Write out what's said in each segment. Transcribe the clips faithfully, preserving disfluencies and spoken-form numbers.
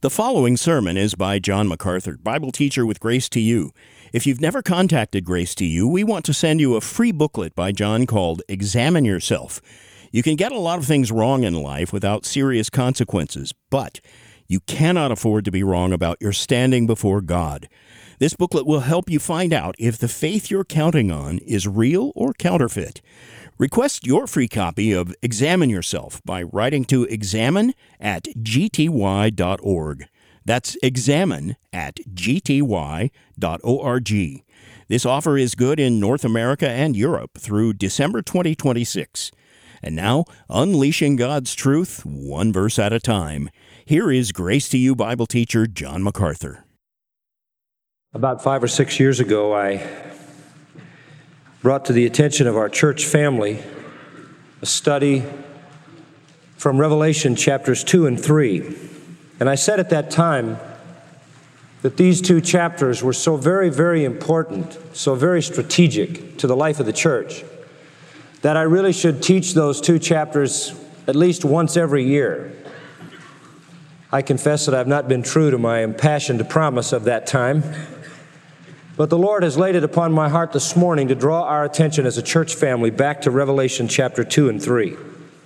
The following sermon is by John MacArthur, Bible teacher with Grace to You. If you've never contacted Grace to You, we want to send you a free booklet by John called Examine Yourself. You can get a lot of things wrong in life without serious consequences, but you cannot afford to be wrong about your standing before God. This booklet will help you find out if the faith you're counting on is real or counterfeit. Request your free copy of Examine Yourself by writing to examine at g t y dot org. That's examine at g t y dot org. This offer is good in North America and Europe through December twenty twenty-six. And now, unleashing God's truth, one verse at a time. Here is Grace to You Bible teacher John MacArthur. About five or six years ago, I brought to the attention of our church family a study from Revelation chapters two and three. And I said at that time that these two chapters were so very, very important, so very strategic to the life of the church, that I really should teach those two chapters at least once every year. I confess that I've not been true to my impassioned promise of that time. But the Lord has laid it upon my heart this morning to draw our attention as a church family back to Revelation chapter two and three.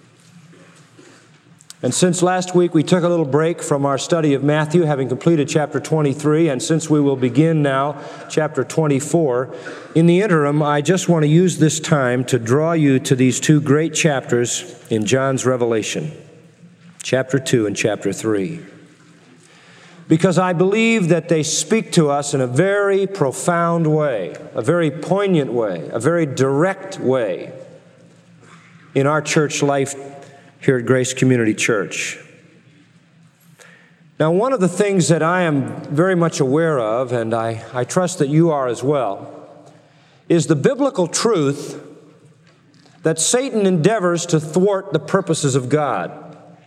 And since last week we took a little break from our study of Matthew, having completed chapter twenty-three, and since we will begin now chapter twenty-four, in the interim, I just want to use this time to draw you to these two great chapters in John's Revelation, chapter two and chapter three. Because I believe that they speak to us in a very profound way, a very poignant way, a very direct way in our church life here at Grace Community Church. Now, one of the things that I am very much aware of, and I, I trust that you are as well, is the biblical truth that Satan endeavors to thwart the purposes of God.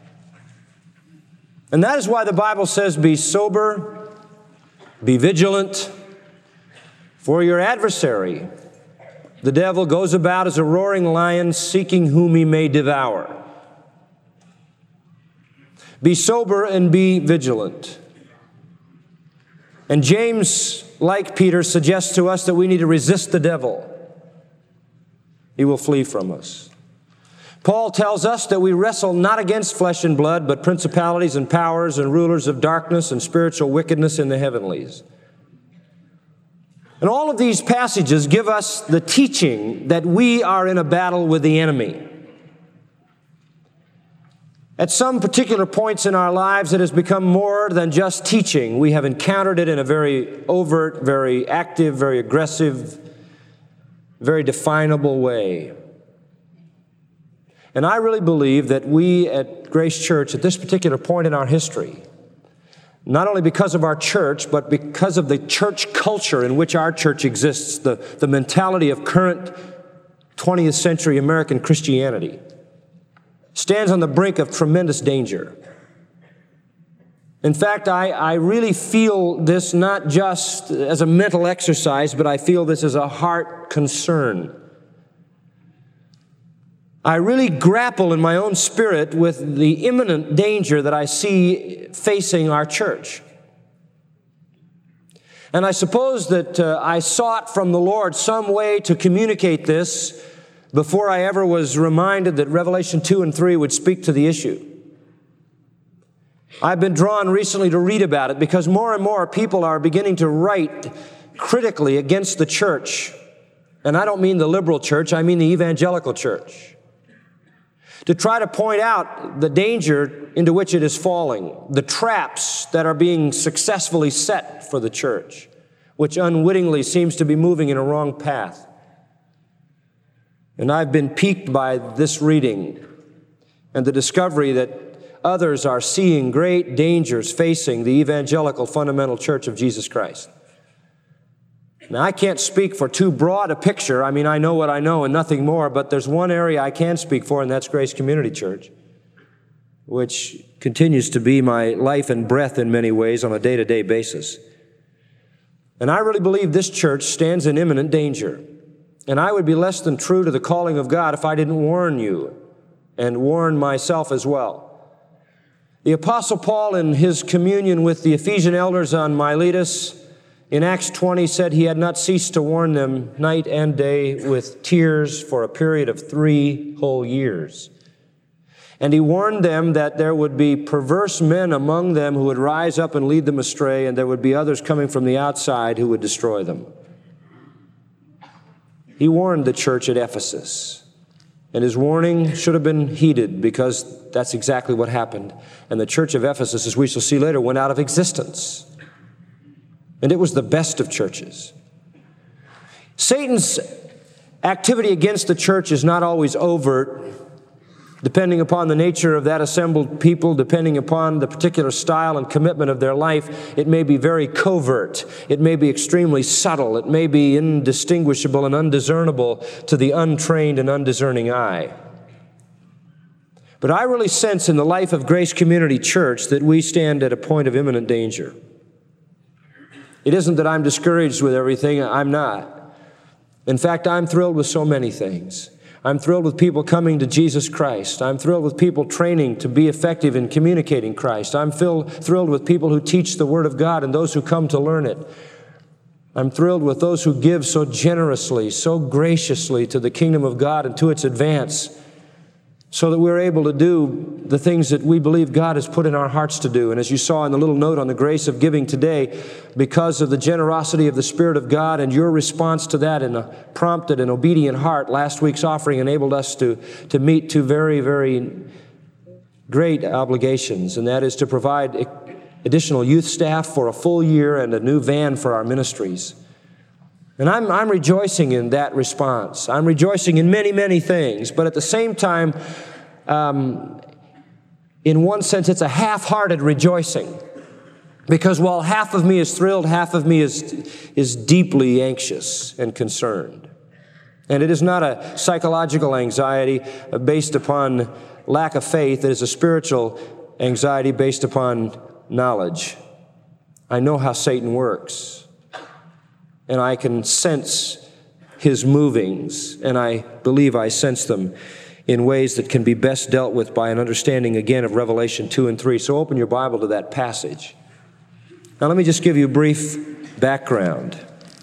And that is why the Bible says, be sober, be vigilant, for your adversary, the devil, goes about as a roaring lion, seeking whom he may devour. Be sober and be vigilant. And James, like Peter, suggests to us that we need to resist the devil. He will flee from us. Paul tells us that we wrestle not against flesh and blood, but principalities and powers and rulers of darkness and spiritual wickedness in the heavenlies. And all of these passages give us the teaching that we are in a battle with the enemy. At some particular points in our lives, it has become more than just teaching. We have encountered it in a very overt, very active, very aggressive, very definable way. And I really believe that we at Grace Church, at this particular point in our history, not only because of our church, but because of the church culture in which our church exists, the, the mentality of current twentieth century American Christianity, stands on the brink of tremendous danger. In fact, I, I really feel this not just as a mental exercise, but I feel this as a heart concern. I really grapple in my own spirit with the imminent danger that I see facing our church. And I suppose that uh, I sought from the Lord some way to communicate this before I ever was reminded that Revelation two and three would speak to the issue. I've been drawn recently to read about it because more and more people are beginning to write critically against the church. And I don't mean the liberal church, I mean the evangelical church. To try to point out the danger into which it is falling, the traps that are being successfully set for the church, which unwittingly seems to be moving in a wrong path. And I've been piqued by this reading and the discovery that others are seeing great dangers facing the evangelical fundamental church of Jesus Christ. Now, I can't speak for too broad a picture. I mean, I know what I know and nothing more, but there's one area I can speak for, and that's Grace Community Church, which continues to be my life and breath in many ways on a day-to-day basis. And I really believe this church stands in imminent danger. And I would be less than true to the calling of God if I didn't warn you and warn myself as well. The Apostle Paul, in his communion with the Ephesian elders on Miletus, in Acts twenty, said he had not ceased to warn them night and day with tears for a period of three whole years. And he warned them that there would be perverse men among them who would rise up and lead them astray, and there would be others coming from the outside who would destroy them. He warned the church at Ephesus, and his warning should have been heeded because that's exactly what happened. And the church of Ephesus, as we shall see later, went out of existence. And it was the best of churches. Satan's activity against the church is not always overt, depending upon the nature of that assembled people, depending upon the particular style and commitment of their life. It may be very covert. It may be extremely subtle. It may be indistinguishable and undiscernible to the untrained and undiscerning eye. But I really sense in the life of Grace Community Church that we stand at a point of imminent danger. It isn't that I'm discouraged with everything. I'm not. In fact, I'm thrilled with so many things. I'm thrilled with people coming to Jesus Christ. I'm thrilled with people training to be effective in communicating Christ. I'm filled, thrilled with people who teach the Word of God and those who come to learn it. I'm thrilled with those who give so generously, so graciously to the kingdom of God and to its advance, so that we're able to do the things that we believe God has put in our hearts to do. And as you saw in the little note on the grace of giving today, because of the generosity of the Spirit of God and your response to that in a prompted and obedient heart, last week's offering enabled us to, to meet two very, very great obligations, and that is to provide additional youth staff for a full year and a new van for our ministries. And I'm, I'm rejoicing in that response. I'm rejoicing in many, many things. But at the same time, um, in one sense, it's a half-hearted rejoicing. Because while half of me is thrilled, half of me is, is deeply anxious and concerned. And it is not a psychological anxiety based upon lack of faith. It is a spiritual anxiety based upon knowledge. I know how Satan works. And I can sense his movings, and I believe I sense them in ways that can be best dealt with by an understanding, again, of Revelation two and three. So open your Bible to that passage. Now let me just give you a brief background.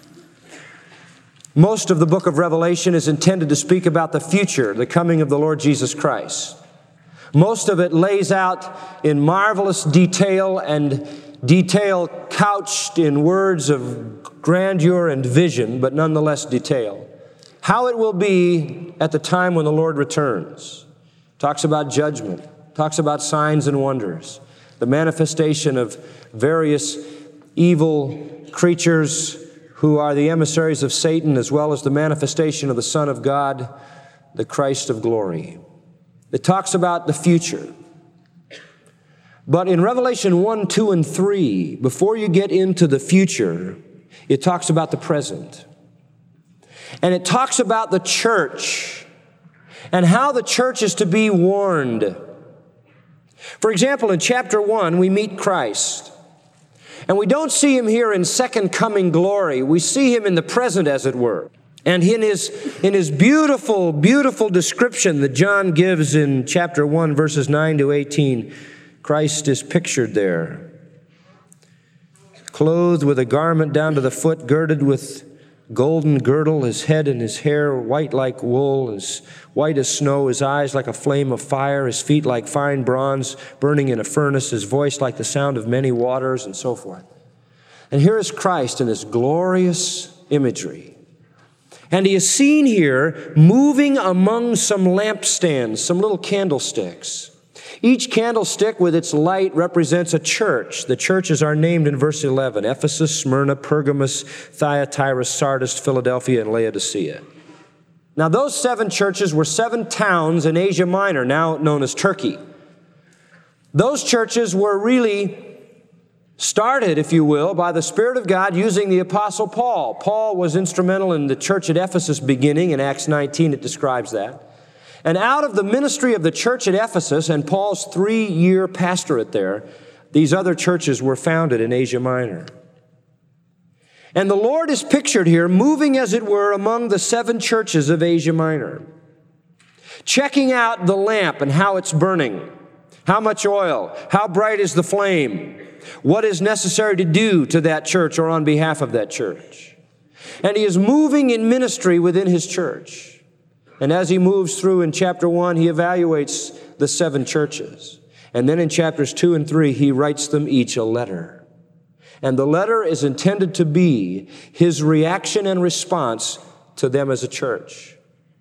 Most of the book of Revelation is intended to speak about the future, the coming of the Lord Jesus Christ. Most of it lays out in marvelous detail and detail couched in words of grandeur and vision, but nonetheless detail. How it will be at the time when the Lord returns. Talks about judgment. Talks about signs and wonders. The manifestation of various evil creatures who are the emissaries of Satan, as well as the manifestation of the Son of God, the Christ of glory. It talks about the future. But in Revelation one, two, and three, before you get into the future, it talks about the present. And it talks about the church and how the church is to be warned. For example, in chapter one, we meet Christ. And we don't see him here in second coming glory. We see him in the present, as it were. And in his, in his beautiful, beautiful description that John gives in chapter one, verses nine to eighteen, Christ is pictured there, clothed with a garment down to the foot, girded with golden girdle, his head and his hair white like wool, as white as snow, his eyes like a flame of fire, his feet like fine bronze burning in a furnace, his voice like the sound of many waters, and so forth. And here is Christ in this glorious imagery. And he is seen here moving among some lampstands, some little candlesticks. Each candlestick with its light represents a church. The churches are named in verse eleven: Ephesus, Smyrna, Pergamos, Thyatira, Sardis, Philadelphia, and Laodicea. Now those seven churches were seven towns in Asia Minor, now known as Turkey. Those churches were really started, if you will, by the Spirit of God using the Apostle Paul. Paul was instrumental in the church at Ephesus beginning. In Acts nineteen, it describes that. And out of the ministry of the church at Ephesus and Paul's three-year pastorate there, these other churches were founded in Asia Minor. And the Lord is pictured here moving, as it were, among the seven churches of Asia Minor, checking out the lamp and how it's burning, How much oil? How bright is the flame? What is necessary to do to that church or on behalf of that church? And he is moving in ministry within his church. And as he moves through in chapter one, he evaluates the seven churches. And then in chapters two and three, he writes them each a letter. And the letter is intended to be his reaction and response to them as a church.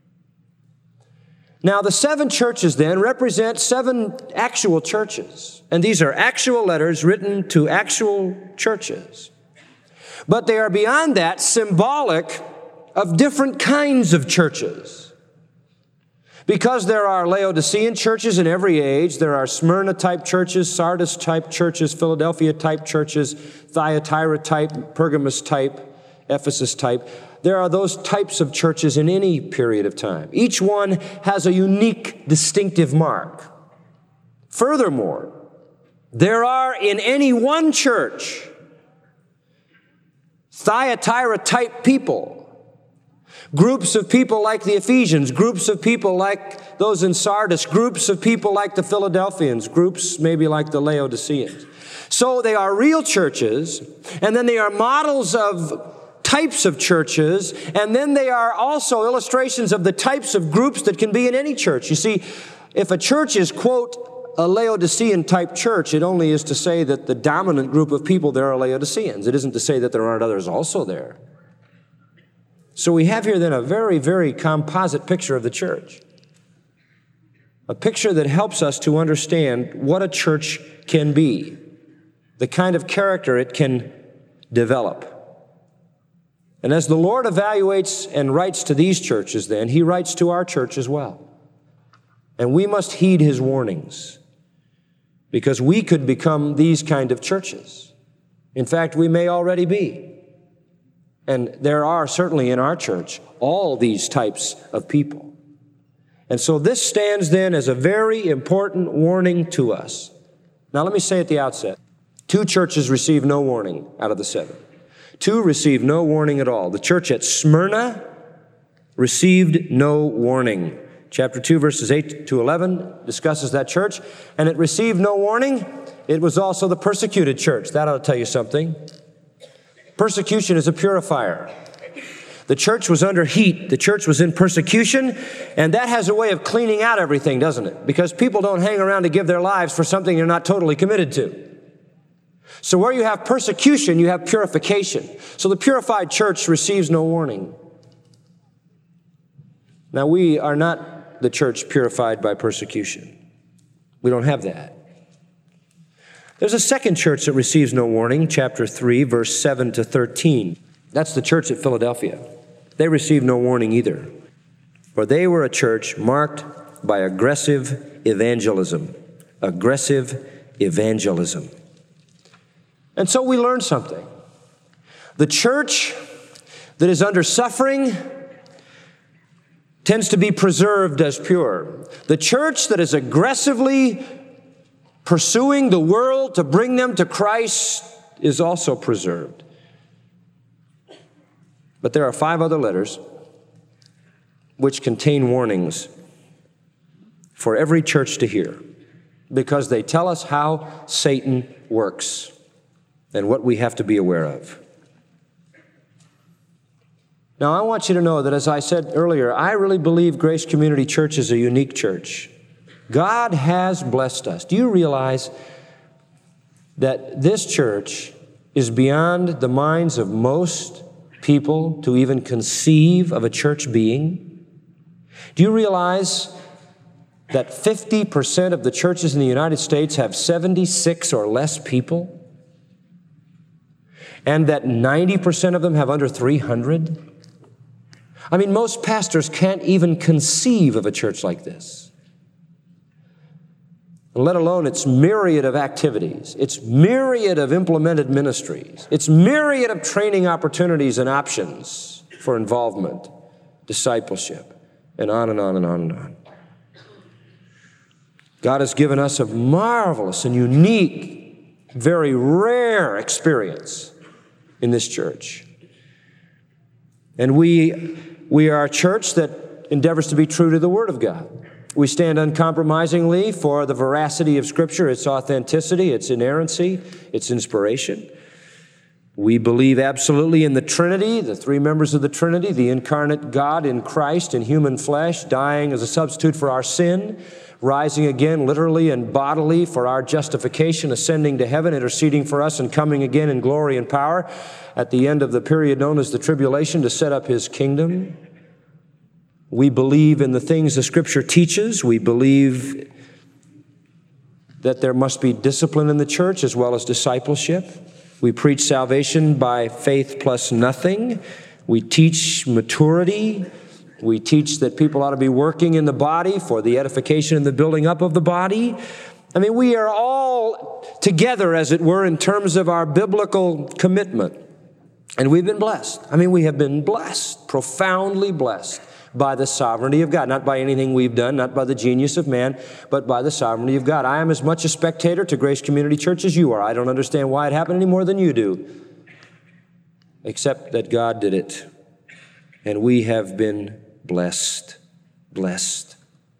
Now, the seven churches then represent seven actual churches. And these are actual letters written to actual churches. But they are beyond that symbolic of different kinds of churches. Because there are Laodicean churches in every age, there are Smyrna-type churches, Sardis-type churches, Philadelphia-type churches, Thyatira-type, Pergamos-type, Ephesus-type. There are those types of churches in any period of time. Each one has a unique, distinctive mark. Furthermore, there are in any one church Thyatira-type people. Groups of people like the Ephesians, groups of people like those in Sardis, groups of people like the Philadelphians, groups maybe like the Laodiceans. So they are real churches, and then they are models of types of churches, and then they are also illustrations of the types of groups that can be in any church. You see, if a church is, quote, a Laodicean type church, it only is to say that the dominant group of people there are Laodiceans. It isn't to say that there aren't others also there. So we have here then a very, very composite picture of the church. A picture that helps us to understand what a church can be, the kind of character it can develop. And as the Lord evaluates and writes to these churches then, he writes to our church as well. And we must heed his warnings, because we could become these kind of churches. In fact, we may already be. And there are certainly in our church all these types of people. And so this stands then as a very important warning to us. Now let me say at the outset, two churches receive no warning out of the seven. Two received no warning at all. The church at Smyrna received no warning. Chapter two, verses eight to eleven discusses that church, and it received no warning. It was also the persecuted church. That ought to tell you something. Persecution is a purifier. The church was under heat. The church was in persecution, and that has a way of cleaning out everything, doesn't it? Because people don't hang around to give their lives for something they're not totally committed to. So where you have persecution, you have purification. So the purified church receives no warning. Now, we are not the church purified by persecution. We don't have that. There's a second church that receives no warning, chapter three, verse seven to thirteen. That's the church at Philadelphia. They received no warning either, for they were a church marked by aggressive evangelism. Aggressive evangelism. And so we learn something. The church that is under suffering tends to be preserved as pure. The church that is aggressively pursuing the world to bring them to Christ is also preserved. But there are five other letters which contain warnings for every church to hear, because they tell us how Satan works and what we have to be aware of. Now, I want you to know that, as I said earlier, I really believe Grace Community Church is a unique church. God has blessed us. Do you realize that this church is beyond the minds of most people to even conceive of a church being? Do you realize that fifty percent of the churches in the United States have seventy-six or less people? And that ninety percent of them have under three hundred? I mean, most pastors can't even conceive of a church like this, let alone its myriad of activities, its myriad of implemented ministries, its myriad of training opportunities and options for involvement, discipleship, and on and on and on and on. God has given us a marvelous and unique, very rare experience in this church. And we, we are a church that endeavors to be true to the Word of God. We stand uncompromisingly for the veracity of Scripture, its authenticity, its inerrancy, its inspiration. We believe absolutely in the Trinity, the three members of the Trinity, the incarnate God in Christ in human flesh, dying as a substitute for our sin, rising again literally and bodily for our justification, ascending to heaven, interceding for us, and coming again in glory and power at the end of the period known as the tribulation to set up His kingdom. We believe in the things the Scripture teaches. We believe that there must be discipline in the church as well as discipleship. We preach salvation by faith plus nothing. We teach maturity. We teach that people ought to be working in the body for the edification and the building up of the body. I mean, we are all together, as it were, in terms of our biblical commitment. And we've been blessed. I mean, we have been blessed, profoundly blessed by the sovereignty of God, not by anything we've done, not by the genius of man, but by the sovereignty of God. I am as much a spectator to Grace Community Church as you are. I don't understand why it happened any more than you do, except that God did it. And we have been blessed, blessed.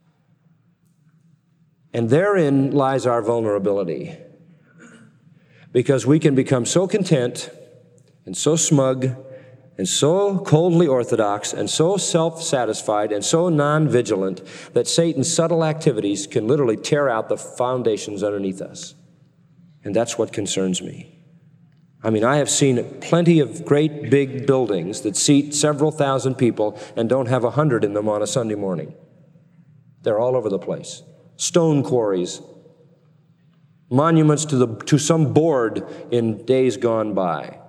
And therein lies our vulnerability, because we can become so content and so smug and so coldly orthodox and so self-satisfied and so non-vigilant that Satan's subtle activities can literally tear out the foundations underneath us. And that's what concerns me. I mean, I have seen plenty of great big buildings that seat several thousand people and don't have a hundred in them on a Sunday morning. They're all over the place. Stone quarries, monuments to the to some board in days gone by.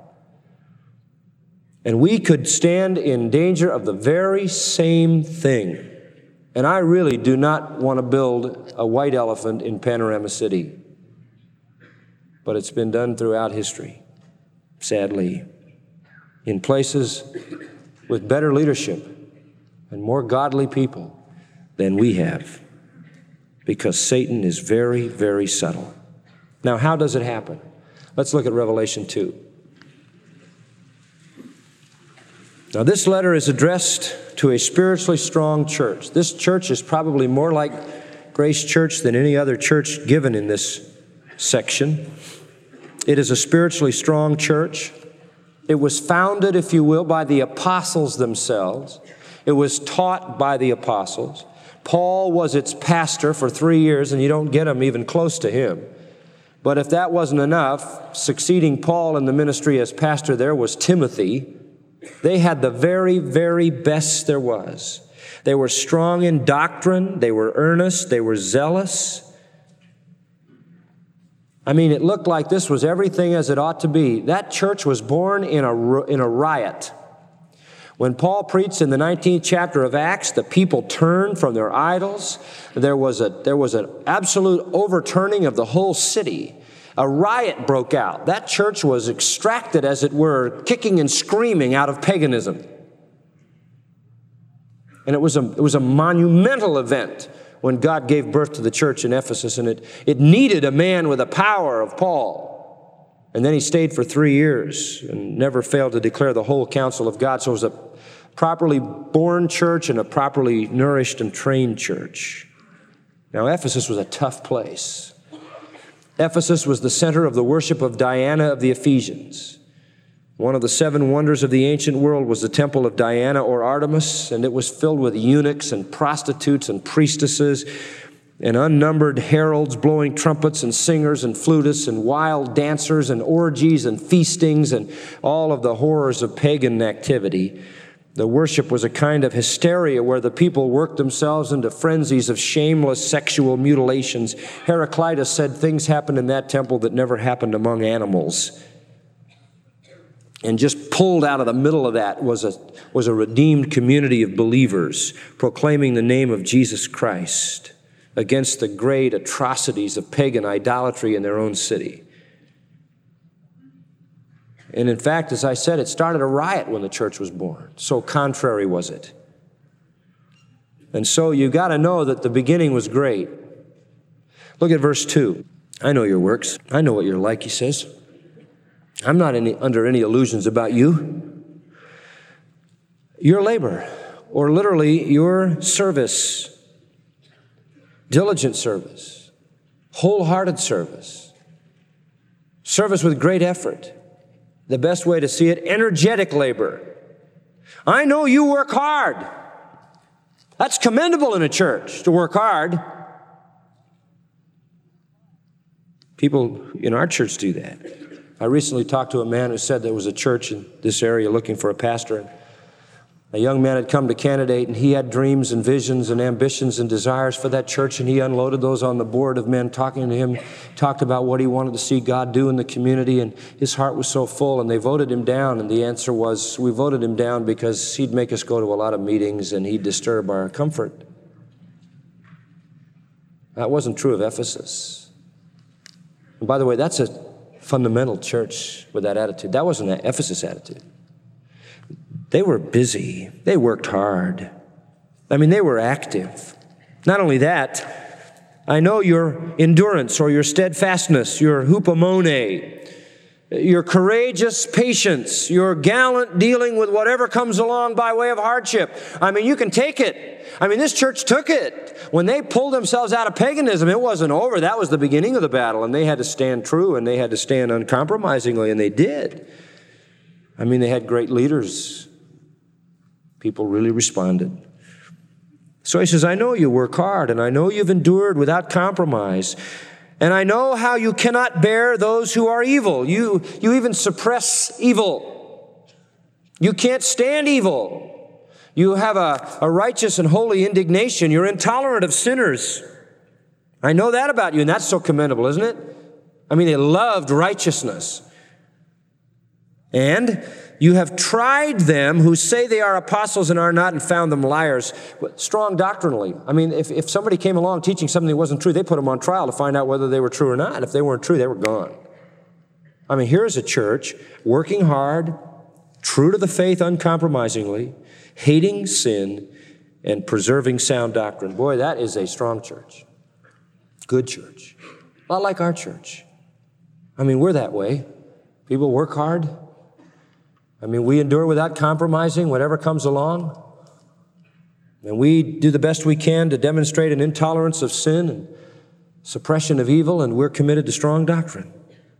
And we could stand in danger of the very same thing. And I really do not want to build a white elephant in Panorama City. But it's been done throughout history, sadly, in places with better leadership and more godly people than we have, because Satan is very, very subtle. Now, how does it happen? Let's look at Revelation two. Now, this letter is addressed to a spiritually strong church. This church is probably more like Grace Church than any other church given in this section. It is a spiritually strong church. It was founded, if you will, by the apostles themselves. It was taught by the apostles. Paul was its pastor for three years, and you don't get him even close to him. But if that wasn't enough, succeeding Paul in the ministry as pastor there was Timothy. They had the very, very best there was. They were strong in doctrine. They were earnest. They were zealous. I mean, it looked like this was everything as it ought to be. That church was born in a, in a riot. When Paul preached in the nineteenth chapter of Acts, the people turned from their idols. There was a, there was an absolute overturning of the whole city. A riot broke out. That church was extracted, as it were, kicking and screaming out of paganism. And it was a, it was a monumental event when God gave birth to the church in Ephesus, and it, it needed a man with the power of Paul. And then he stayed for three years and never failed to declare the whole counsel of God. So it was a properly born church and a properly nourished and trained church. Now, Ephesus was a tough place. Ephesus was the center of the worship of Diana of the Ephesians. One of the seven wonders of the ancient world was the temple of Diana or Artemis, and it was filled with eunuchs and prostitutes and priestesses and unnumbered heralds blowing trumpets and singers and flutists and wild dancers and orgies and feastings and all of the horrors of pagan activity. The worship was a kind of hysteria where the people worked themselves into frenzies of shameless sexual mutilations. Heraclitus said things happened in that temple that never happened among animals. And just pulled out of the middle of that was a, was a redeemed community of believers proclaiming the name of Jesus Christ against the great atrocities of pagan idolatry in their own city. And in fact, as I said, it started a riot when the church was born. So contrary was it. And so you got to know that the beginning was great. Look at verse two. I know your works. I know what you're like, he says. I'm not any, under any illusions about you. Your labor, or literally your service, diligent service, wholehearted service, service with great effort. The best way to see it, energetic labor. I know you work hard. That's commendable in a church, to work hard. People in our church do that. I recently talked to a man who said there was a church in this area looking for a pastor. A young man had come to candidate, and he had dreams and visions and ambitions and desires for that church, and he unloaded those on the board of men talking to him, talked about what he wanted to see God do in the community, and his heart was so full, and they voted him down, and the answer was, we voted him down because he'd make us go to a lot of meetings and he'd disturb our comfort. That wasn't true of Ephesus. And by the way, that's a fundamental church with that attitude. That wasn't an Ephesus attitude. They were busy. They worked hard. I mean, they were active. Not only that, I know your endurance or your steadfastness, your hupomone, your courageous patience, your gallant dealing with whatever comes along by way of hardship. I mean, you can take it. I mean, this church took it. When they pulled themselves out of paganism, it wasn't over. That was the beginning of the battle, and they had to stand true, and they had to stand uncompromisingly, and they did. I mean, they had great leaders. People really responded. So he says, I know you work hard, and I know you've endured without compromise, and I know how you cannot bear those who are evil. You, you even suppress evil. You can't stand evil. You have a, a righteous and holy indignation. You're intolerant of sinners. I know that about you, and that's so commendable, isn't it? I mean, they loved righteousness. And you have tried them who say they are apostles and are not, and found them liars. But strong doctrinally. I mean, if, if somebody came along teaching something that wasn't true, they put them on trial to find out whether they were true or not. If they weren't true, they were gone. I mean, here's a church working hard, true to the faith uncompromisingly, hating sin, and preserving sound doctrine. Boy, that is a strong church. Good church. A lot like our church. I mean, we're that way. People work hard. I mean, we endure without compromising whatever comes along. And we do the best we can to demonstrate an intolerance of sin and suppression of evil, and we're committed to strong doctrine.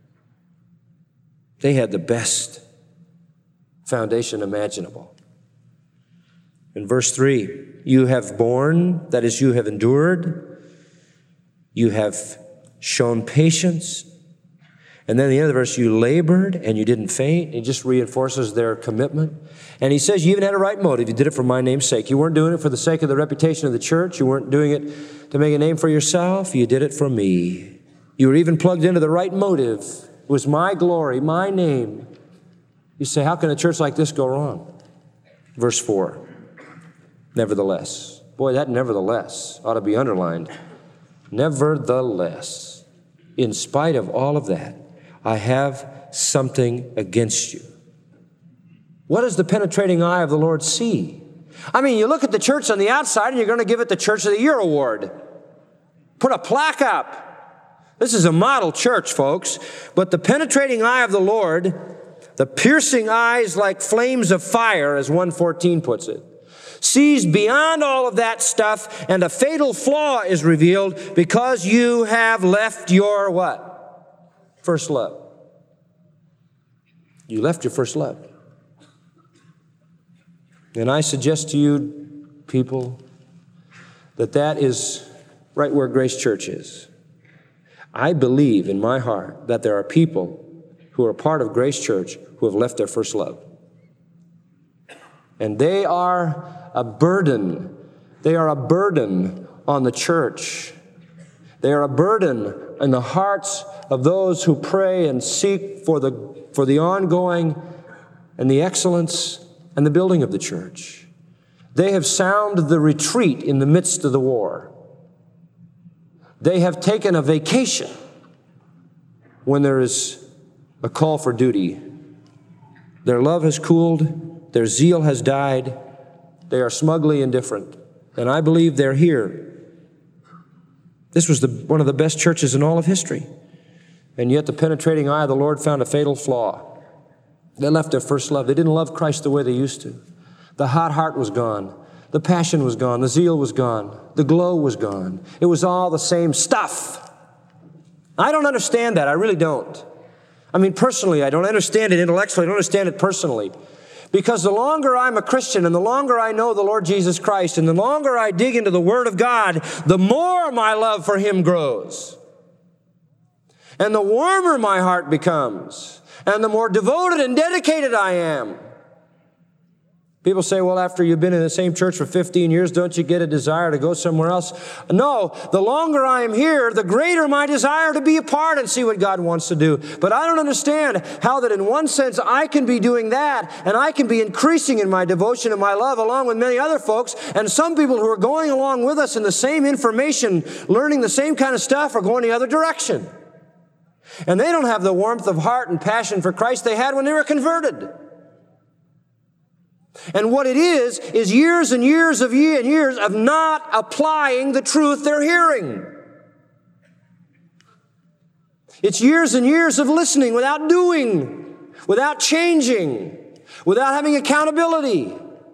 They had the best foundation imaginable. In verse three, you have borne, that is, you have endured, you have shown patience. And then at the end of the verse, you labored and you didn't faint. It just reinforces their commitment. And he says you even had a right motive. You did it for my name's sake. You weren't doing it for the sake of the reputation of the church. You weren't doing it to make a name for yourself. You did it for me. You were even plugged into the right motive. It was my glory, my name. You say, how can a church like this go wrong? Verse four, nevertheless. Boy, that nevertheless ought to be underlined. Nevertheless, in spite of all of that, I have something against you. What does the penetrating eye of the Lord see? I mean, you look at the church on the outside and you're going to give it the Church of the Year award. Put a plaque up. This is a model church, folks. But the penetrating eye of the Lord, the piercing eyes like flames of fire, as one fourteen puts it, sees beyond all of that stuff, and a fatal flaw is revealed because you have left your what? First love. You left your first love. And I suggest to you, people, that that is right where Grace Church is. I believe in my heart that there are people who are part of Grace Church who have left their first love. And they are a burden. They are a burden on the church. They are a burden in the hearts of those who pray and seek for the, for the ongoing and the excellence and the building of the church. They have sounded the retreat in the midst of the war. They have taken a vacation when there is a call for duty. Their love has cooled. Their zeal has died. They are smugly indifferent. And I believe they're here. This was the, one of the best churches in all of history. And yet the penetrating eye of the Lord found a fatal flaw. They left their first love. They didn't love Christ the way they used to. The hot heart was gone. The passion was gone. The zeal was gone. The glow was gone. It was all the same stuff. I don't understand that. I really don't. I mean, personally, I don't understand it intellectually. I don't understand it personally. Because the longer I'm a Christian and the longer I know the Lord Jesus Christ and the longer I dig into the Word of God, the more my love for Him grows. And the warmer my heart becomes. And the more devoted and dedicated I am. People say, well, after you've been in the same church for fifteen years, don't you get a desire to go somewhere else? No, the longer I am here, the greater my desire to be a part and see what God wants to do. But I don't understand how that in one sense I can be doing that and I can be increasing in my devotion and my love along with many other folks, and some people who are going along with us in the same information, learning the same kind of stuff, are going the other direction. And they don't have the warmth of heart and passion for Christ they had when they were converted. And what it is, is years and years of years and years of not applying the truth they're hearing. It's years and years of listening without doing, without changing, without having accountability.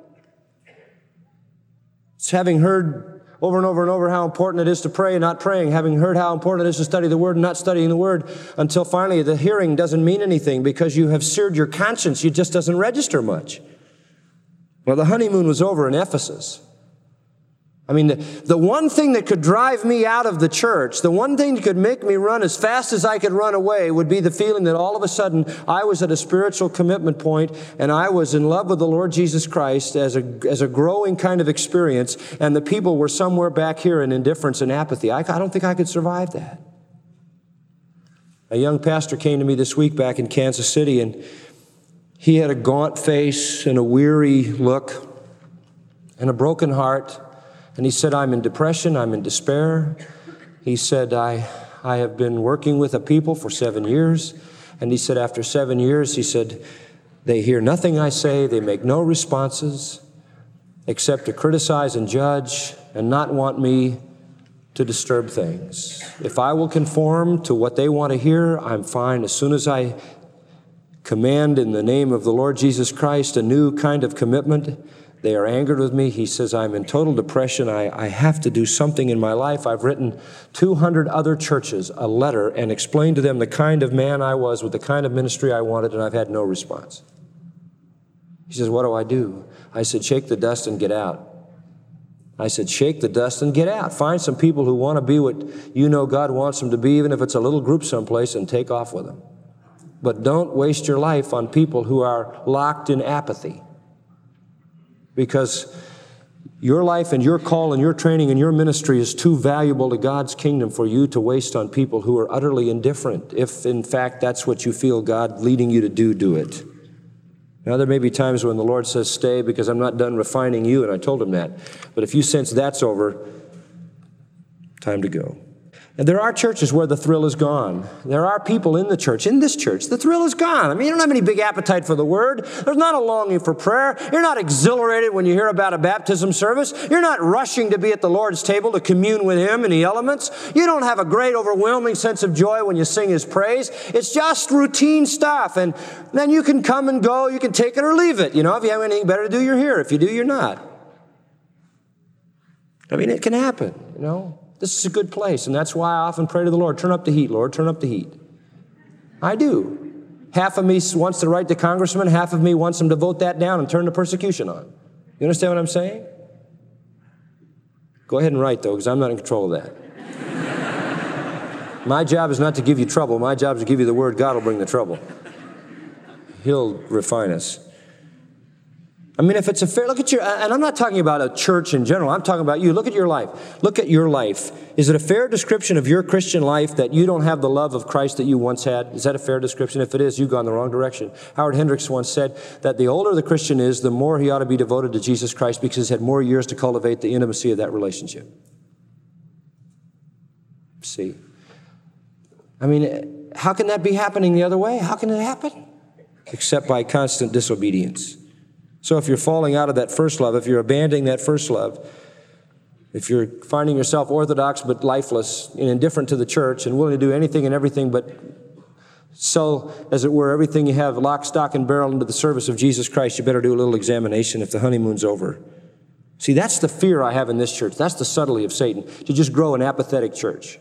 It's having heard over and over and over how important it is to pray and not praying, having heard how important it is to study the Word and not studying the Word, until finally the hearing doesn't mean anything because you have seared your conscience. It just doesn't register much. Well, the honeymoon was over in Ephesus. I mean, the, the one thing that could drive me out of the church, the one thing that could make me run as fast as I could run away would be the feeling that all of a sudden I was at a spiritual commitment point and I was in love with the Lord Jesus Christ as a, as a growing kind of experience, and the people were somewhere back here in indifference and apathy. I, I don't think I could survive that. A young pastor came to me this week back in Kansas City, and he had a gaunt face and a weary look and a broken heart. And he said, I'm in depression, I'm in despair. He said, I, I have been working with a people for seven years. And he said, after seven years, he said, they hear nothing I say, they make no responses except to criticize and judge and not want me to disturb things. If I will conform to what they want to hear, I'm fine. As soon as I command in the name of the Lord Jesus Christ a new kind of commitment, they are angered with me. He says, I'm in total depression. I, I have to do something in my life. I've written two hundred other churches a letter and explained to them the kind of man I was with the kind of ministry I wanted, and I've had no response. He says, what do I do? I said, shake the dust and get out. I said, shake the dust and get out. Find some people who want to be what you know God wants them to be, even if it's a little group someplace, and take off with them. But don't waste your life on people who are locked in apathy. Because your life and your call and your training and your ministry is too valuable to God's kingdom for you to waste on people who are utterly indifferent. If, in fact, that's what you feel God leading you to do, do it. Now, there may be times when the Lord says, stay because I'm not done refining you, and I told him that. But if you sense that's over, time to go. And there are churches where the thrill is gone. There are people in the church, in this church, the thrill is gone. I mean, you don't have any big appetite for the Word. There's not a longing for prayer. You're not exhilarated when you hear about a baptism service. You're not rushing to be at the Lord's table to commune with Him in the elements. You don't have a great, overwhelming sense of joy when you sing His praise. It's just routine stuff. And then you can come and go. You can take it or leave it. You know, if you have anything better to do, you're here. If you do, you're not. I mean, it can happen, you know. This is a good place, and that's why I often pray to the Lord, turn up the heat, Lord, turn up the heat. I do. Half of me wants to write to congressman, half of me wants them to vote that down and turn the persecution on. You understand what I'm saying? Go ahead and write, though, because I'm not in control of that. My job is not to give you trouble. My job is to give you the Word. God will bring the trouble. He'll refine us. I mean, if it's a fair, look at your, and I'm not talking about a church in general, I'm talking about you. Look at your life. Look at your life. Is it a fair description of your Christian life that you don't have the love of Christ that you once had? Is that a fair description? If it is, you've gone the wrong direction. Howard Hendricks once said that the older the Christian is, the more he ought to be devoted to Jesus Christ because he's had more years to cultivate the intimacy of that relationship. See? I mean, how can that be happening the other way? How can it happen? Except by constant disobedience. So if you're falling out of that first love, if you're abandoning that first love, if you're finding yourself orthodox but lifeless and indifferent to the church and willing to do anything and everything but sell, as it were, everything you have lock, stock, and barrel into the service of Jesus Christ, you better do a little examination if the honeymoon's over. See, that's the fear I have in this church. That's the subtlety of Satan, to just grow an apathetic church.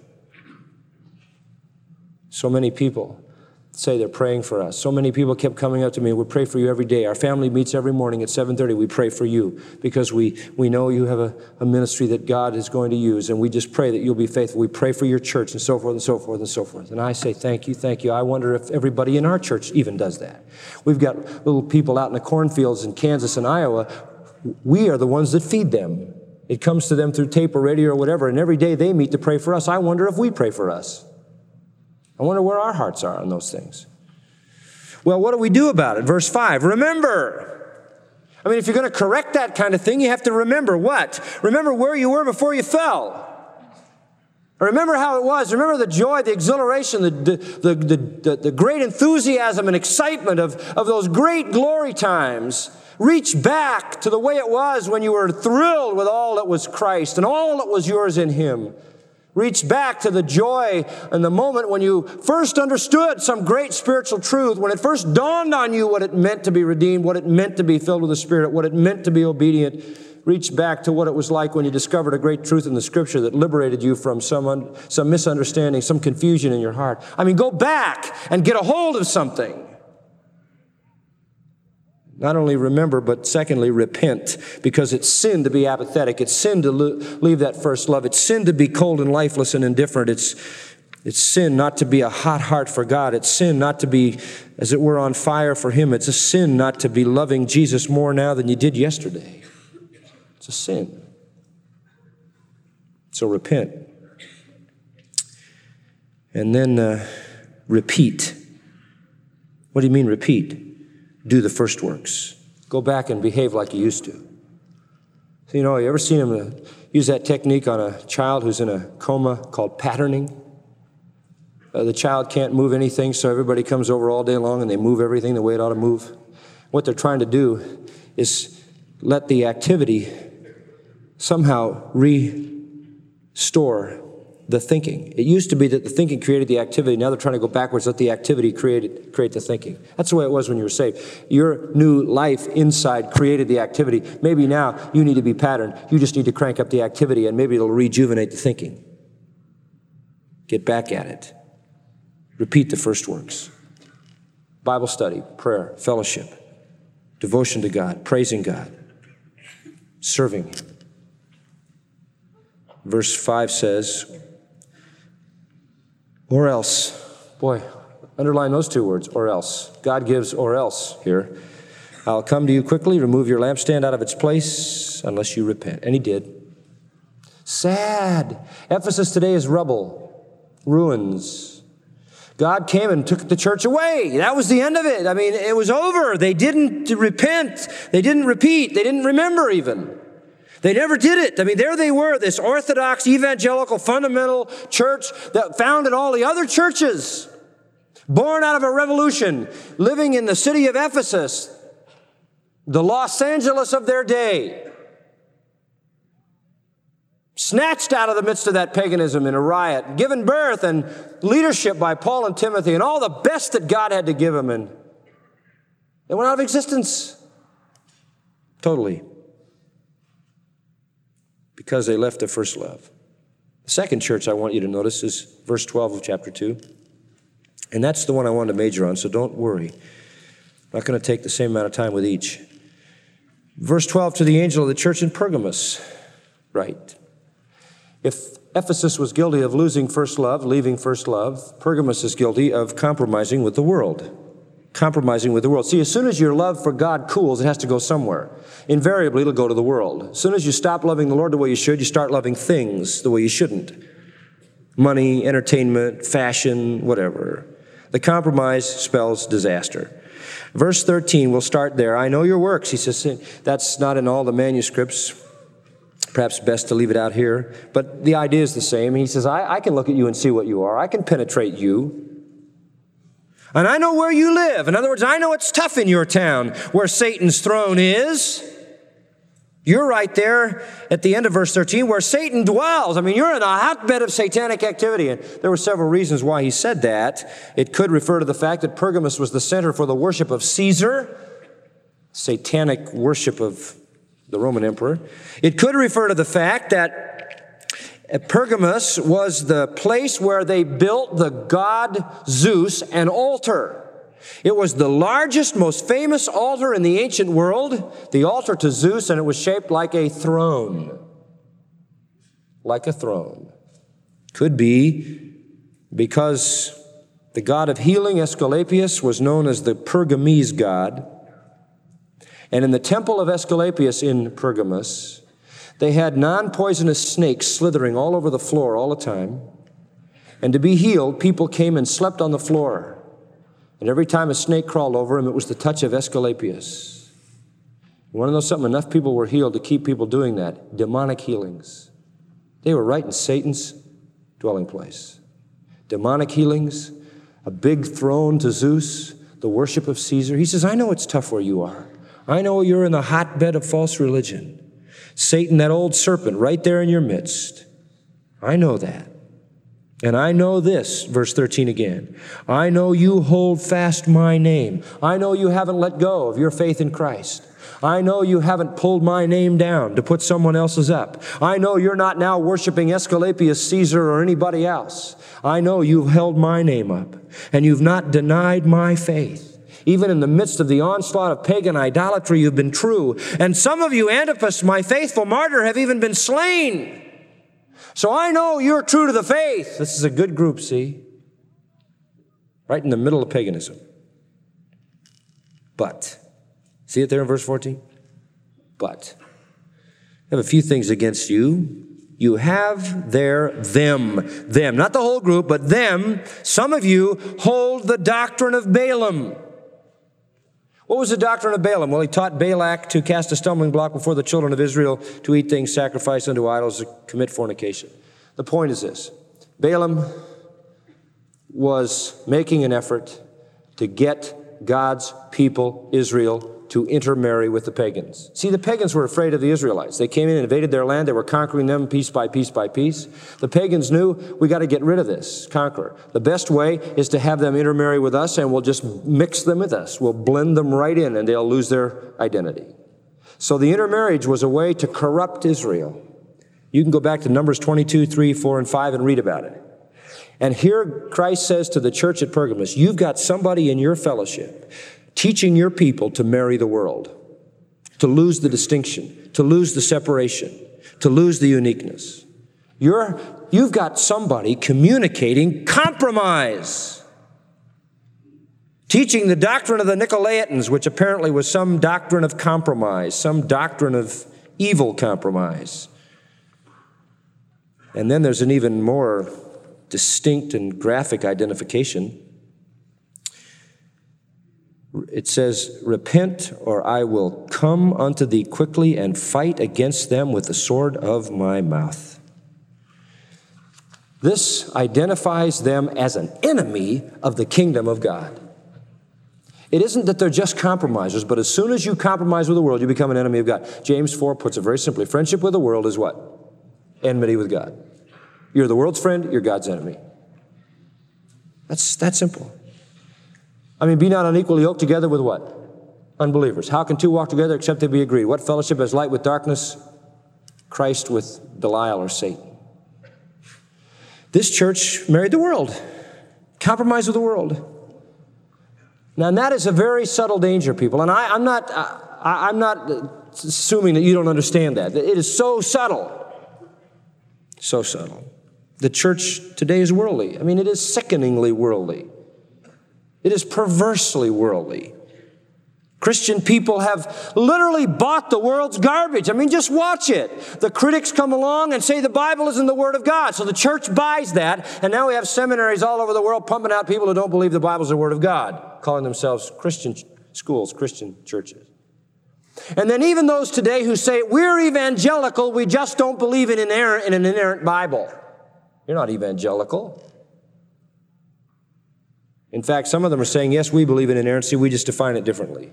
So many people say they're praying for us. So many people kept coming up to me. We pray for you every day. Our family meets every morning at seven thirty. We pray for you because we, we know you have a, a ministry that God is going to use, and we just pray that you'll be faithful. We pray for your church and so forth and so forth and so forth. And I say, thank you, thank you. I wonder if everybody in our church even does that. We've got little people out in the cornfields in Kansas and Iowa. We are the ones that feed them. It comes to them through tape or radio or whatever, and every day they meet to pray for us. I wonder if we pray for us. I wonder where our hearts are on those things. Well, what do we do about it? Verse five, remember. I mean, if you're going to correct that kind of thing, you have to remember what? Remember where you were before you fell. Remember how it was. Remember the joy, the exhilaration, the, the, the, the, the great enthusiasm and excitement of, of those great glory times. Reach back to the way it was when you were thrilled with all that was Christ and all that was yours in Him. Reach back to the joy and the moment when you first understood some great spiritual truth, when it first dawned on you what it meant to be redeemed, what it meant to be filled with the Spirit, what it meant to be obedient. Reach back to what it was like when you discovered a great truth in the Scripture that liberated you from some, un- some misunderstanding, some confusion in your heart. I mean, go back and get a hold of something. Not only remember, but secondly, repent, because it's sin to be apathetic. It's sin to leave that first love. It's sin to be cold and lifeless and indifferent. It's, it's sin not to be a hot heart for God. It's sin not to be, as it were, on fire for Him. It's a sin not to be loving Jesus more now than you did yesterday. It's a sin. So repent. And then uh, repeat. What do you mean repeat? Do the first works. Go back and behave like you used to. So, you know, you ever seen him uh, use that technique on a child who's in a coma called patterning? Uh, the child can't move anything, so everybody comes over all day long and they move everything the way it ought to move. What they're trying to do is let the activity somehow restore the thinking. It used to be that the thinking created the activity. Now they're trying to go backwards, let the activity create, create the thinking. That's the way it was when you were saved. Your new life inside created the activity. Maybe now you need to be patterned. You just need to crank up the activity, and maybe it'll rejuvenate the thinking. Get back at it. Repeat the first works. Bible study, prayer, fellowship, devotion to God, praising God, serving Him. Verse five says, or else. Boy, underline those two words, or else. God gives or else here. I'll come to you quickly, remove your lampstand out of its place, unless you repent. And He did. Sad. Ephesus today is rubble, ruins. God came and took the church away. That was the end of it. I mean, it was over. They didn't repent. They didn't repeat. They didn't remember even. They never did it. I mean, there they were, this orthodox, evangelical, fundamental church that founded all the other churches, born out of a revolution, living in the city of Ephesus, the Los Angeles of their day, snatched out of the midst of that paganism in a riot, given birth and leadership by Paul and Timothy, and all the best that God had to give them, and they went out of existence totally. Because they left their first love. The second church I want you to notice is verse twelve of chapter two. And that's the one I wanted to major on, so don't worry. I'm not going to take the same amount of time with each. Verse twelve, to the angel of the church in Pergamos, right. If Ephesus was guilty of losing first love, leaving first love, Pergamos is guilty of compromising with the world. Compromising with the world. See, as soon as your love for God cools, it has to go somewhere. Invariably, it'll go to the world. As soon as you stop loving the Lord the way you should, you start loving things the way you shouldn't. Money, entertainment, fashion, whatever. The compromise spells disaster. Verse thirteen, we'll start there. I know your works. He says, that's not in all the manuscripts. Perhaps best to leave it out here. But the idea is the same. He says, I, I can look at you and see what you are. I can penetrate you. And I know where you live. In other words, I know it's tough in your town where Satan's throne is. You're right there at the end of verse thirteen where Satan dwells. I mean, you're in a hotbed of satanic activity. And there were several reasons why he said that. It could refer to the fact that Pergamos was the center for the worship of Caesar, satanic worship of the Roman emperor. It could refer to the fact that Pergamus was the place where they built the god Zeus an altar. It was the largest, most famous altar in the ancient world, the altar to Zeus, and it was shaped like a throne. Like a throne. Could be because the god of healing, Aesculapius, was known as the Pergamese god. And in the temple of Aesculapius in Pergamus, they had non-poisonous snakes slithering all over the floor all the time. And to be healed, people came and slept on the floor. And every time a snake crawled over him, it was the touch of Aesculapius. You want to know something? Enough people were healed to keep people doing that. Demonic healings. They were right in Satan's dwelling place. Demonic healings, a big throne to Zeus, the worship of Caesar. He says, I know it's tough where you are. I know you're in the hotbed of false religion. Satan, that old serpent, right there in your midst. I know that. And I know this, verse thirteen again. I know you hold fast my name. I know you haven't let go of your faith in Christ. I know you haven't pulled my name down to put someone else's up. I know you're not now worshiping Aesculapius, Caesar, or anybody else. I know you've held my name up, and you've not denied my faith. Even in the midst of the onslaught of pagan idolatry, you've been true. And some of you, Antipas, my faithful martyr, have even been slain. So I know you're true to the faith. This is a good group, see? Right in the middle of paganism. But, see it there in verse fourteen? But, I have a few things against you. You have there them, them, not the whole group, but them. Some of you hold the doctrine of Balaam. What was the doctrine of Balaam? Well, he taught Balak to cast a stumbling block before the children of Israel, to eat things sacrificed unto idols, to commit fornication. The point is this. Balaam was making an effort to get God's people, Israel, to intermarry with the pagans. See, the pagans were afraid of the Israelites. They came in and invaded their land. They were conquering them piece by piece by piece. The pagans knew, we got to get rid of this conqueror. The best way is to have them intermarry with us, and we'll just mix them with us. We'll blend them right in, and they'll lose their identity. So the intermarriage was a way to corrupt Israel. You can go back to Numbers twenty-two, three, four, and five and read about it. And here Christ says to the church at Pergamos, you've got somebody in your fellowship teaching your people to marry the world, to lose the distinction, to lose the separation, to lose the uniqueness. You're, you've got somebody communicating compromise, teaching the doctrine of the Nicolaitans, which apparently was some doctrine of compromise, some doctrine of evil compromise. And then there's an even more distinct and graphic identification. It says, repent, or I will come unto thee quickly and fight against them with the sword of my mouth. This identifies them as an enemy of the kingdom of God. It isn't that they're just compromisers, but as soon as you compromise with the world, you become an enemy of God. James four puts it very simply. Friendship with the world is what? Enmity with God. You're the world's friend, you're God's enemy. That's that simple. I mean, be not unequally yoked together with what? Unbelievers. How can two walk together except they be agreed? What fellowship has light with darkness? Christ with Belial or Satan. This church married the world. Compromised with the world. Now, and that is a very subtle danger, people. And I, I'm not, I, I'm not assuming that you don't understand that. It is so subtle. So subtle. The church today is worldly. I mean, it is sickeningly worldly. It is perversely worldly. Christian people have literally bought the world's garbage. I mean, just watch it. The critics come along and say the Bible isn't the Word of God. So the church buys that, and now we have seminaries all over the world pumping out people who don't believe the Bible is the Word of God, calling themselves Christian schools, Christian churches. And then even those today who say, we're evangelical, we just don't believe in, inerrant, in an inerrant Bible. You're not evangelical. In fact, some of them are saying, yes, we believe in inerrancy, we just define it differently.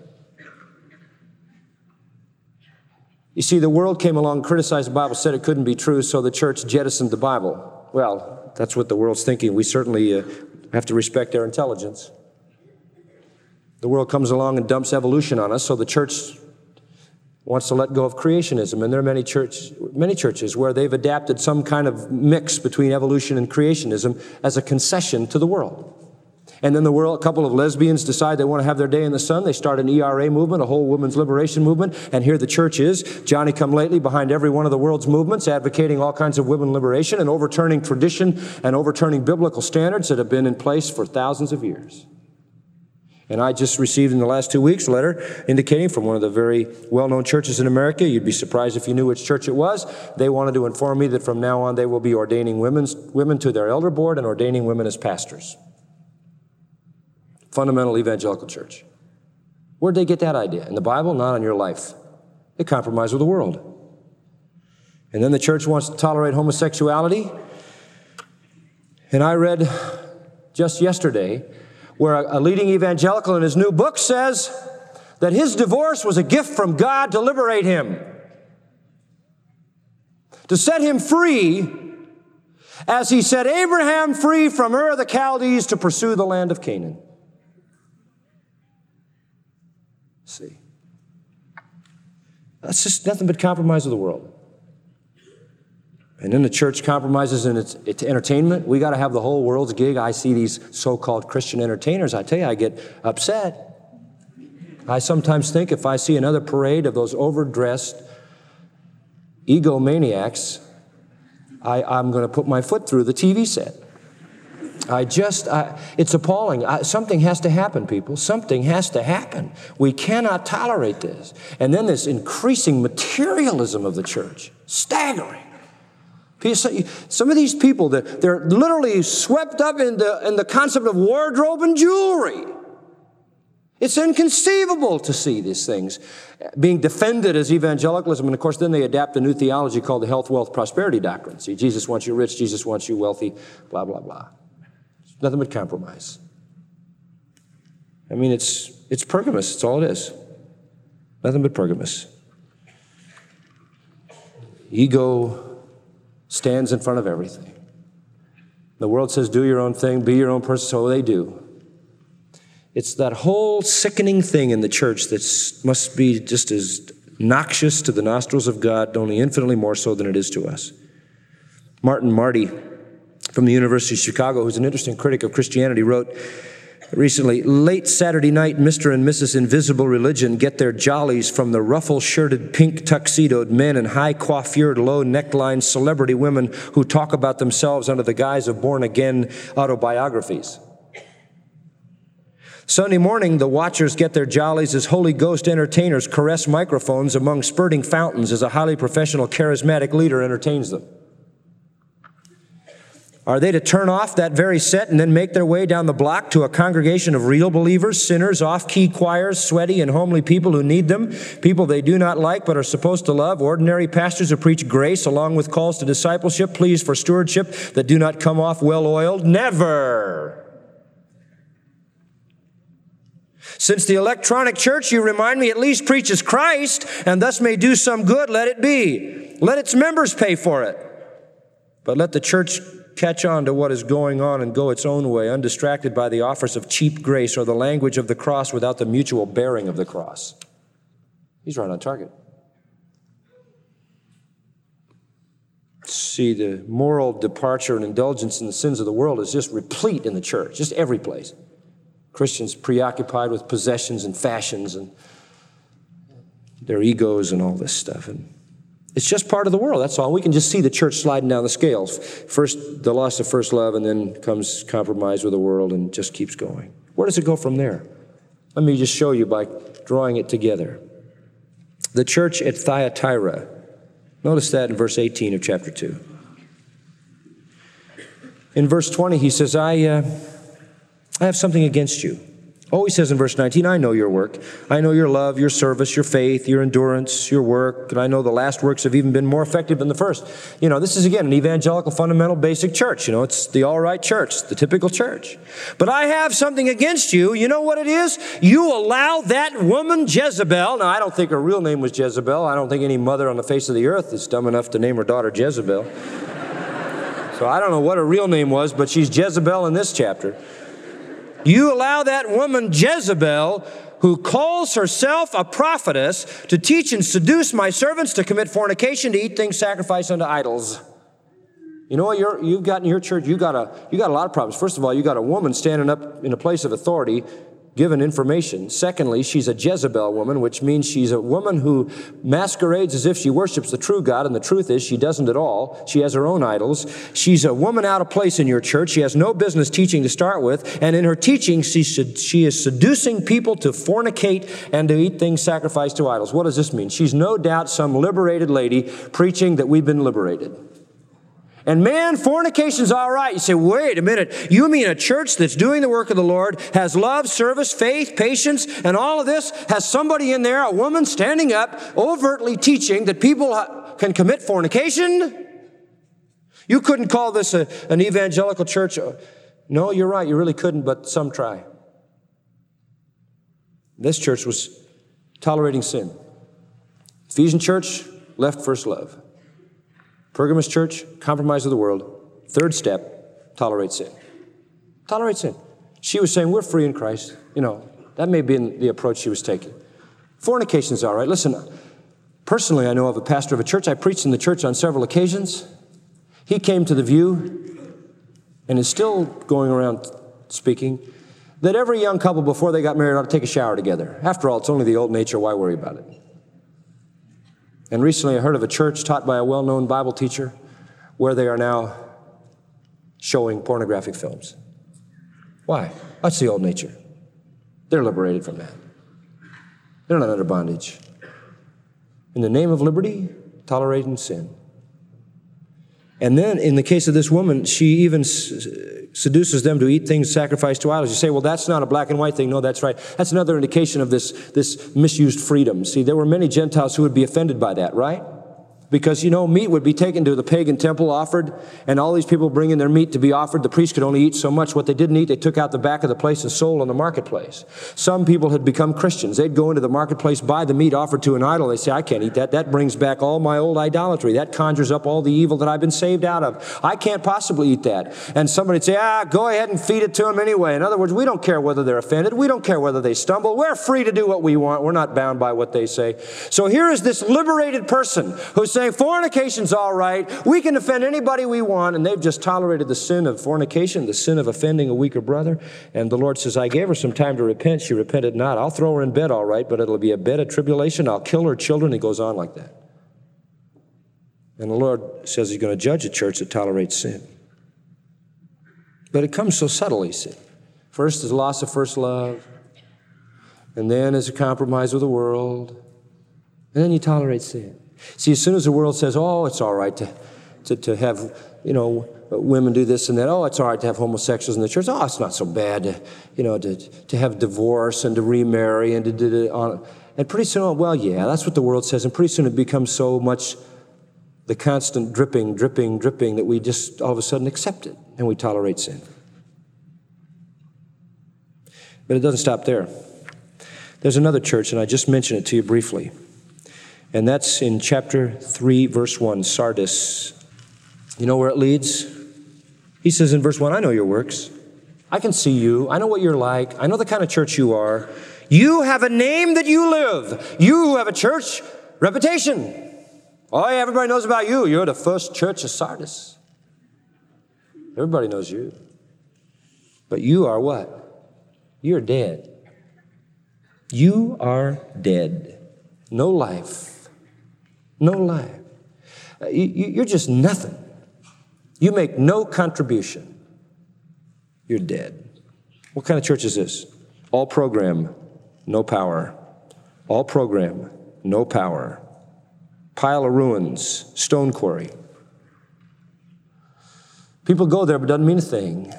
You see, the world came along, criticized the Bible, said it couldn't be true, so the church jettisoned the Bible. Well, that's what the world's thinking. We certainly uh, have to respect their intelligence. The world comes along and dumps evolution on us, so the church wants to let go of creationism. And there are many, church, many churches where they've adapted some kind of mix between evolution and creationism as a concession to the world. And then the world, a couple of lesbians decide they want to have their day in the sun. They start an E R A movement, a whole women's liberation movement. And here the church is, Johnny-come-lately, behind every one of the world's movements, advocating all kinds of women liberation and overturning tradition and overturning biblical standards that have been in place for thousands of years. And I just received in the last two weeks a letter indicating from one of the very well-known churches in America, you'd be surprised if you knew which church it was, they wanted to inform me that from now on they will be ordaining women's, women to their elder board and ordaining women as pastors. Fundamental evangelical church. Where'd they get that idea? In the Bible? Not on your life. They compromise with the world. And then the church wants to tolerate homosexuality. And I read just yesterday where a leading evangelical in his new book says that his divorce was a gift from God to liberate him, to set him free, as he set Abraham free from Ur of the Chaldees to pursue the land of Canaan. See, that's just nothing but compromise with the world. And then the church compromises in its, its entertainment. We got to have the whole world's gig. I see these so-called Christian entertainers. I tell you, I get upset. I sometimes think if I see another parade of those overdressed egomaniacs, I, I'm going to put my foot through the T V set. I just, I, it's appalling. I, something has to happen, people. Something has to happen. We cannot tolerate this. And then this increasing materialism of the church. Staggering. Some of these people, they're, they're literally swept up in the, in the concept of wardrobe and jewelry. It's inconceivable to see these things being defended as evangelicalism. And of course, then they adapt a new theology called the health, wealth, prosperity doctrine. See, Jesus wants you rich, Jesus wants you wealthy, blah, blah, blah. Nothing but compromise. I mean, it's it's Pergamus. It's all it is. Nothing but Pergamus. Ego stands in front of everything. The world says, do your own thing, be your own person, so they do. It's that whole sickening thing in the church that must be just as noxious to the nostrils of God, only infinitely more so than it is to us. Martin Marty, from the University of Chicago, who's an interesting critic of Christianity, wrote recently, late Saturday night, Mister and Missus Invisible Religion get their jollies from the ruffle-shirted, pink tuxedoed men and high-coiffured, low-neckline celebrity women who talk about themselves under the guise of born-again autobiographies. Sunday morning, the watchers get their jollies as Holy Ghost entertainers caress microphones among spurting fountains as a highly professional, charismatic leader entertains them. Are they to turn off that very set and then make their way down the block to a congregation of real believers, sinners, off-key choirs, sweaty and homely people who need them, people they do not like but are supposed to love, ordinary pastors who preach grace along with calls to discipleship, pleas for stewardship that do not come off well-oiled? Never! Since the electronic church, you remind me, at least preaches Christ and thus may do some good, let it be. Let its members pay for it. But let the church catch on to what is going on and go its own way, undistracted by the offers of cheap grace or the language of the cross without the mutual bearing of the cross. He's right on target. See, the moral departure and indulgence in the sins of the world is just replete in the church, just every place. Christians preoccupied with possessions and fashions and their egos and all this stuff. And it's just part of the world, that's all. We can just see the church sliding down the scales. First, the loss of first love, and then comes compromise with the world and just keeps going. Where does it go from there? Let me just show you by drawing it together. The church at Thyatira. Notice that in verse eighteen of chapter two. In verse twenty, he says, I, uh, I have something against you. Oh, he says in verse nineteen, I know your work. I know your love, your service, your faith, your endurance, your work, and I know the last works have even been more effective than the first. You know, this is, again, an evangelical, fundamental, basic church. You know, it's the all-right church, the typical church. But I have something against you. You know what it is? You allow that woman Jezebel. Now, I don't think her real name was Jezebel. I don't think any mother on the face of the earth is dumb enough to name her daughter Jezebel. So I don't know what her real name was, but she's Jezebel in this chapter. You allow that woman Jezebel, who calls herself a prophetess, to teach and seduce my servants to commit fornication, to eat things sacrificed unto idols. You know what you're, you've got in your church? You got a you got a lot of problems. First of all, you got a woman standing up in a place of authority, given information. Secondly, she's a Jezebel woman, which means she's a woman who masquerades as if she worships the true God, and the truth is she doesn't at all. She has her own idols. She's a woman out of place in your church. She has no business teaching to start with, and in her teaching, she, she is seducing people to fornicate and to eat things sacrificed to idols. What does this mean? She's no doubt some liberated lady preaching that we've been liberated. And man, fornication's all right. You say, wait a minute. You mean a church that's doing the work of the Lord, has love, service, faith, patience, and all of this, has somebody in there, a woman standing up, overtly teaching that people can commit fornication? You couldn't call this a, an evangelical church. No, you're right. You really couldn't, but some try. This church was tolerating sin. Ephesian church left first love. Pergamos church, compromise of the world. Third step, tolerate sin. Tolerate sin. She was saying, we're free in Christ. You know, that may be the approach she was taking. Fornication's all right. Listen, personally, I know of a pastor of a church. I preached in the church on several occasions. He came to the view, and is still going around speaking, that every young couple before they got married ought to take a shower together. After all, it's only the old nature. Why worry about it? And recently I heard of a church taught by a well-known Bible teacher where they are now showing pornographic films. Why? That's the old nature. They're liberated from that. They're not under bondage. In the name of liberty, tolerating sin. And then in the case of this woman, she even seduces them to eat things sacrificed to idols. You say, well, that's not a black and white thing. No, that's right. That's another indication of this, this misused freedom. See, there were many Gentiles who would be offended by that, right? Because, you know, meat would be taken to the pagan temple, offered, and all these people bring in their meat to be offered. The priest could only eat so much. What they didn't eat, they took out the back of the place and sold on the marketplace. Some people had become Christians. They'd go into the marketplace, buy the meat offered to an idol. They say, I can't eat that. That brings back all my old idolatry. That conjures up all the evil that I've been saved out of. I can't possibly eat that. And somebody'd say, ah, go ahead and feed it to them anyway. In other words, we don't care whether they're offended. We don't care whether they stumble. We're free to do what we want. We're not bound by what they say. So here is this liberated person who's saying, fornication all right. We can offend anybody we want, and they've just tolerated the sin of fornication, the sin of offending a weaker brother. And the Lord says, I gave her some time to repent. She repented not. I'll throw her in bed all right, but it'll be a bed of tribulation. I'll kill her children. It goes on like that. And the Lord says he's going to judge a church that tolerates sin. But it comes so subtly, see. First is loss of first love, and then is a compromise with the world, and then you tolerate sin. See, as soon as the world says, oh, it's all right to, to, to have, you know, women do this and that. Oh, it's all right to have homosexuals in the church. Oh, it's not so bad to, you know, to, to have divorce and to remarry and to do it on. And pretty soon, well, yeah, that's what the world says. And pretty soon it becomes so much the constant dripping, dripping, dripping that we just all of a sudden accept it and we tolerate sin. But it doesn't stop there. There's another church, and I just mentioned it to you briefly. And that's in chapter three, verse one, Sardis. You know where it leads? He says in verse one, I know your works. I can see you. I know what you're like. I know the kind of church you are. You have a name that you live. You have a church reputation. Oh, yeah, everybody knows about you. You're the first church of Sardis. Everybody knows you. But you are what? You're dead. You are dead. No life. No life. You, you're just nothing. You make no contribution. You're dead. What kind of church is this? All program, no power. All program, no power. Pile of ruins, stone quarry. People go there, but it doesn't mean a thing.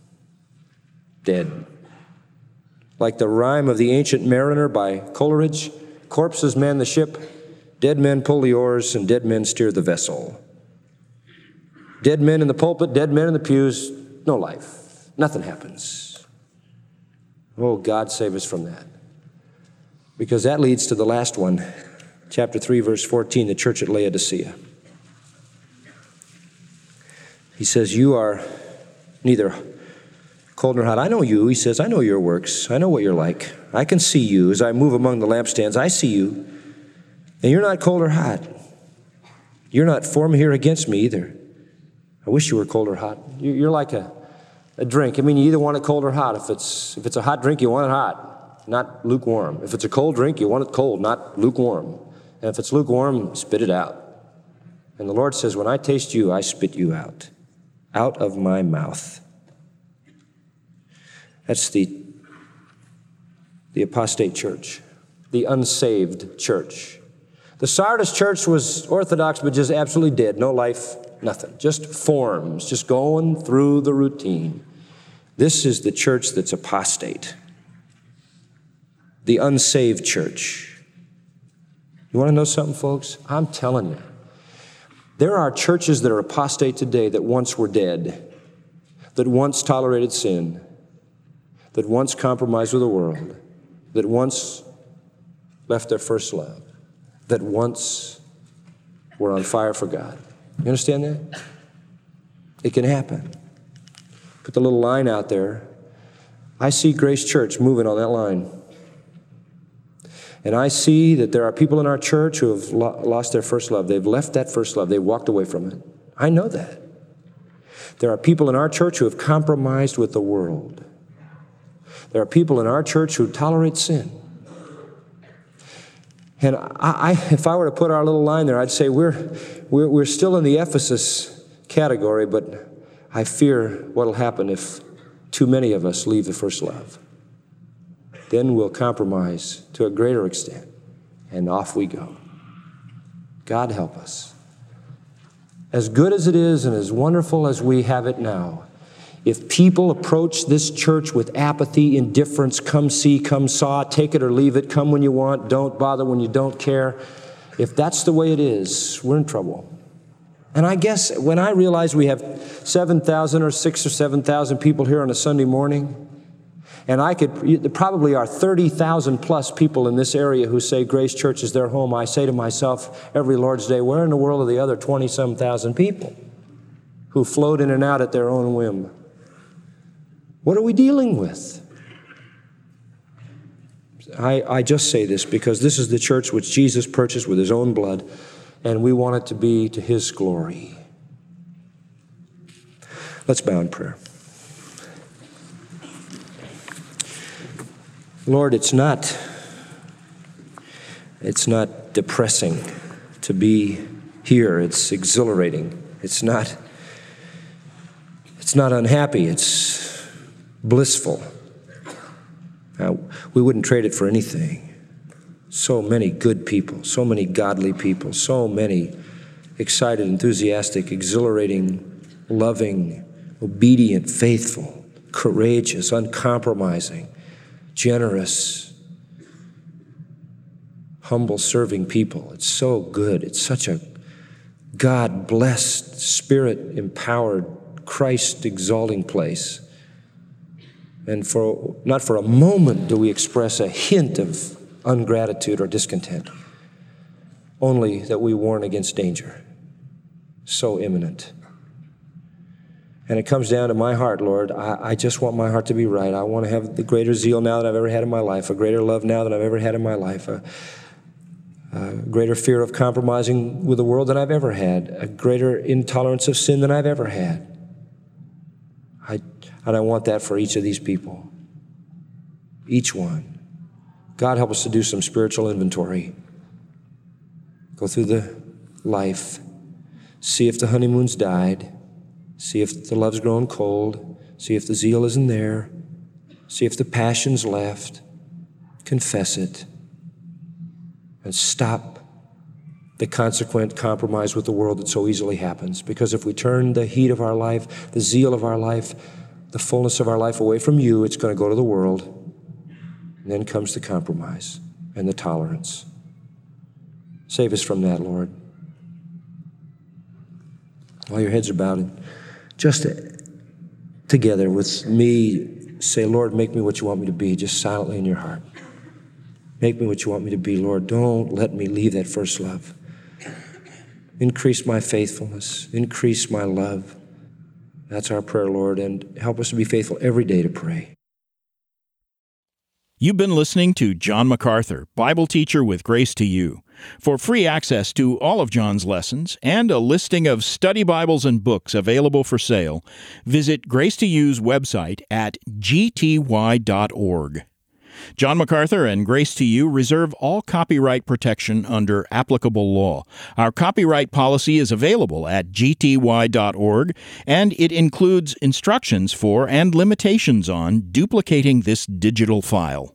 Dead. Like the rhyme of the Ancient Mariner by Coleridge, corpses man the ship, dead men pull the oars, and dead men steer the vessel. Dead men in the pulpit, dead men in the pews, no life. Nothing happens. Oh, God save us from that. Because that leads to the last one, chapter three, verse fourteen, the church at Laodicea. He says, you are neither cold nor hot. I know you, he says. I know your works. I know what you're like. I can see you. As I move among the lampstands, I see you. And you're not cold or hot. You're not for me here against me either. I wish you were cold or hot. You're like a, a drink. I mean, you either want it cold or hot. If it's, if it's a hot drink, you want it hot, not lukewarm. If it's a cold drink, you want it cold, not lukewarm. And if it's lukewarm, spit it out. And the Lord says, when I taste you, I spit you out, out of my mouth. That's the, the apostate church, the unsaved church. The Sardis church was orthodox, but just absolutely dead. No life, nothing. Just forms, just going through the routine. This is the church that's apostate. The unsaved church. You want to know something, folks? I'm telling you. There are churches that are apostate today that once were dead, that once tolerated sin, that once compromised with the world, that once left their first love, that once were on fire for God. You understand that? It can happen. Put the little line out there. I see Grace Church moving on that line. And I see that there are people in our church who have lo- lost their first love. They've left that first love. They've walked away from it. I know that. There are people in our church who have compromised with the world. There are people in our church who tolerate sin. And I, I, if I were to put our little line there, I'd say we're, we're, we're still in the Ephesus category, but I fear what will happen if too many of us leave the first love. Then we'll compromise to a greater extent, and off we go. God help us. As good as it is and as wonderful as we have it now, if people approach this church with apathy, indifference, come see, come saw, take it or leave it, come when you want, don't bother when you don't care, if that's the way it is, we're in trouble. And I guess when I realize we have seven thousand or six or seven thousand people here on a Sunday morning, and I could, there probably are thirty thousand plus people in this area who say Grace Church is their home. I say to myself every Lord's Day, where in the world are the other twenty-some thousand people who float in and out at their own whim? What are we dealing with? I, I just say this because this is the church which Jesus purchased with his own blood, and we want it to be to his glory. Let's bow in prayer. Lord, it's not, it's not depressing to be here. It's exhilarating. It's not, it's not unhappy. It's blissful. Uh, we wouldn't trade it for anything. So many good people, so many godly people, so many excited, enthusiastic, exhilarating, loving, obedient, faithful, courageous, uncompromising, generous, humble, serving people. It's so good. It's such a God-blessed, Spirit-empowered, Christ-exalting place. And for not for a moment do we express a hint of ungratitude or discontent, only that we warn against danger, so imminent. And it comes down to my heart, Lord. I, I just want my heart to be right. I want to have the greater zeal now that I've ever had in my life, a greater love now than I've ever had in my life, a, a greater fear of compromising with the world than I've ever had, a greater intolerance of sin than I've ever had. I, and I want that for each of these people, each one. God, help us to do some spiritual inventory. Go through the life, see if the honeymoon's died, see if the love's grown cold, see if the zeal isn't there, see if the passion's left, confess it, and stop the consequent compromise with the world that so easily happens. Because if we turn the heat of our life, the zeal of our life, the fullness of our life away from you, it's going to go to the world. And then comes the compromise and the tolerance. Save us from that, Lord. While your heads are bowed, just together with me, say, Lord, make me what you want me to be, just silently in your heart. Make me what you want me to be, Lord. Don't let me leave that first love. Increase my faithfulness. Increase my love. That's our prayer, Lord, and help us to be faithful every day to pray. You've been listening to John MacArthur, Bible teacher with Grace to You. For free access to all of John's lessons and a listing of study Bibles and books available for sale, visit Grace to You's website at g t y dot org. John MacArthur and Grace to You reserve all copyright protection under applicable law. Our copyright policy is available at g t y dot org, and it includes instructions for and limitations on duplicating this digital file.